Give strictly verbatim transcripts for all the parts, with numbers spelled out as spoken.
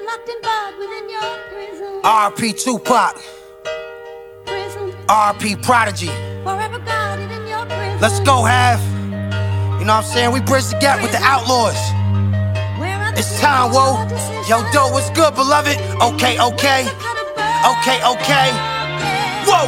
locked in bed within your prison. R P Tupac, Prison. R P Prodigy. Forever guarded in your prison. Let's go, Have. You know what I'm saying? We bridge the gap with the Outlaws. Where are the It's time, whoa. Yo, Doe, what's good, beloved? Okay, okay. Okay, okay. Whoa.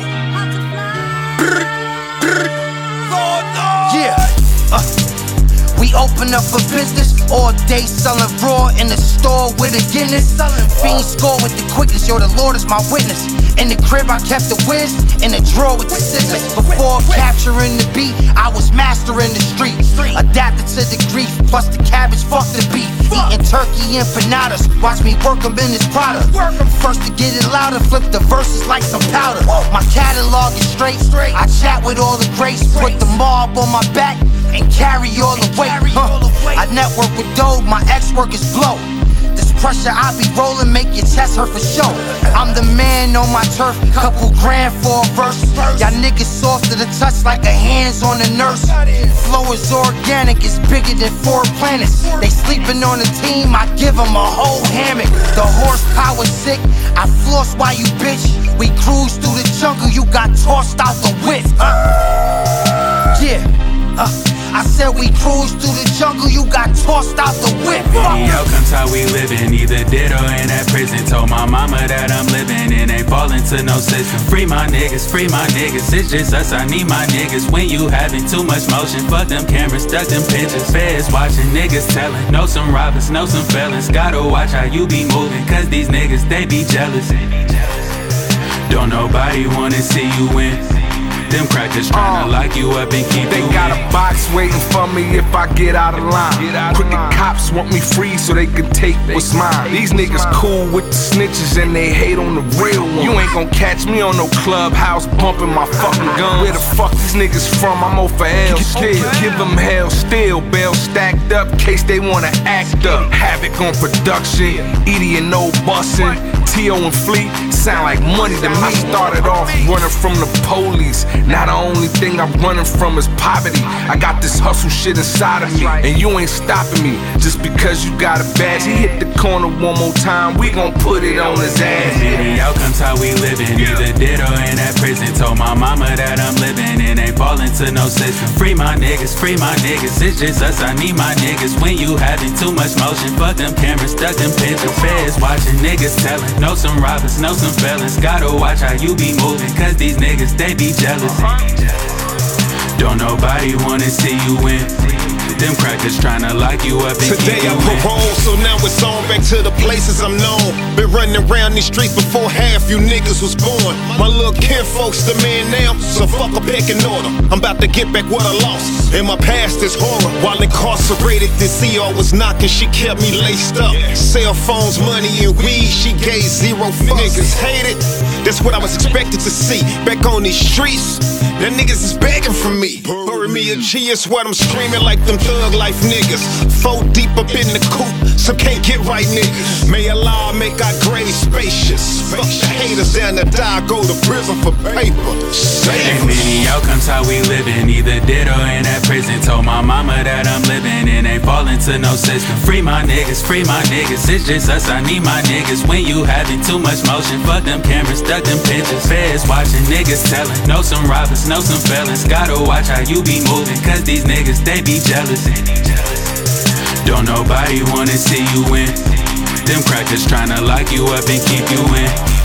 Yeah. Uh. We open up a business all day selling raw in the store with a Guinness. Fiend score with the quickness, yo, the Lord is my witness. In the crib, I kept the whiz, in the drawer with the scissors. Before capturing the beat, I was mastering the street. Adapted to the grief, plus the cabbage, fuck the beef. Eating turkey empanadas, watch me work them in this product. First to get it louder, flip the verses like some powder. My catalog is straight, I chat with all the greats. Put the mob on my back and carry all the weight. Huh. I network with Doe, my ex-work is blow. This pressure I be rolling, make your chest hurt for show. I'm the man on my turf, couple grand for a verse. Y'all niggas soft to the touch like a hands on a nurse. Flow is organic, it's bigger than four planets. They sleeping on the team, I give them a whole hammock. The horsepower sick, I floss while you bitch. We cruise through the jungle, you got tossed out the whip. Uh. Yeah, uh. I said we cruise through the jungle, you got tossed out the whip. Many outcomes how we living, either dead or in that prison. Told my mama that I'm living and ain't falling to no system. Free my niggas, free my niggas, it's just us, I need my niggas. When you having too much motion, fuck them cameras, duck them pictures. Feds watching, niggas telling, know some robbers, know some felons. Gotta watch how you be moving, cause these niggas, they be jealous. Don't nobody wanna see you win. Them crackers tryna uh, lock you up and keep they you They got in. a box waiting for me if I get out of line. Crooked cops want me free so they can take what's mine. These niggas cool with the snitches and they hate on the real one. You ain't gon' catch me on no clubhouse bumping my fucking gun. Where the fuck these niggas from? I'm over L still. Give them hell still. Bail stacked up, case they wanna act up. Havoc on production, Edie and no bussin'. T O and Fleet sound like money to me. I started off running from the police. Now the only thing I'm running from is poverty. I got this hustle shit inside of me, and you ain't stopping me just because you got a badge. He hit the corner one more time, we gon' put it on his ass. Many outcomes how we living, either dead or in that prison. Told my mama that I'm living and ain't falling to no system. Free my niggas, free my niggas, it's just us, I need my niggas. When you having too much motion, fuck them cameras, duck them pictures. Feds watching, niggas telling, know some robbers, know some felons. Gotta watch how you be moving, cause these niggas, they be jealous. Don't nobody wanna see you win. Them crackers tryna lock you up and Today keep you I in. parole, so now it's on back to the places I'm known. Been running around these streets before half you niggas was born. My little kinfolk's the man now, so fuck a pecking order. I'm about to get back what I lost, and my past is horror. While incarcerated, this E R was knocking, she kept me laced up. Cell phones, money, and weed, she gave zero fucks. Niggas hate it, that's what I was expected to see. Back on these streets, that niggas is begging for me. Bury me a G, it's what I'm screaming like them thug life niggas. Four deep up in the coop, some can't get right niggas. May Allah make our grave spacious. Fuck the haters down the die, go to prison for paper. Ain't many outcomes how we living, either dead or in that prison. Told my mama that I'm living and ain't falling to no system. Free my niggas, free my niggas, it's just us, I need my niggas. When you having too much motion, fuck them cameras, duck them pictures. Feds watching, niggas telling, know some robbers, know some felons. Gotta watch how you be moving, cause these niggas, they be jealous. Don't nobody wanna see you win. Them crackers tryna lock you up and keep you in.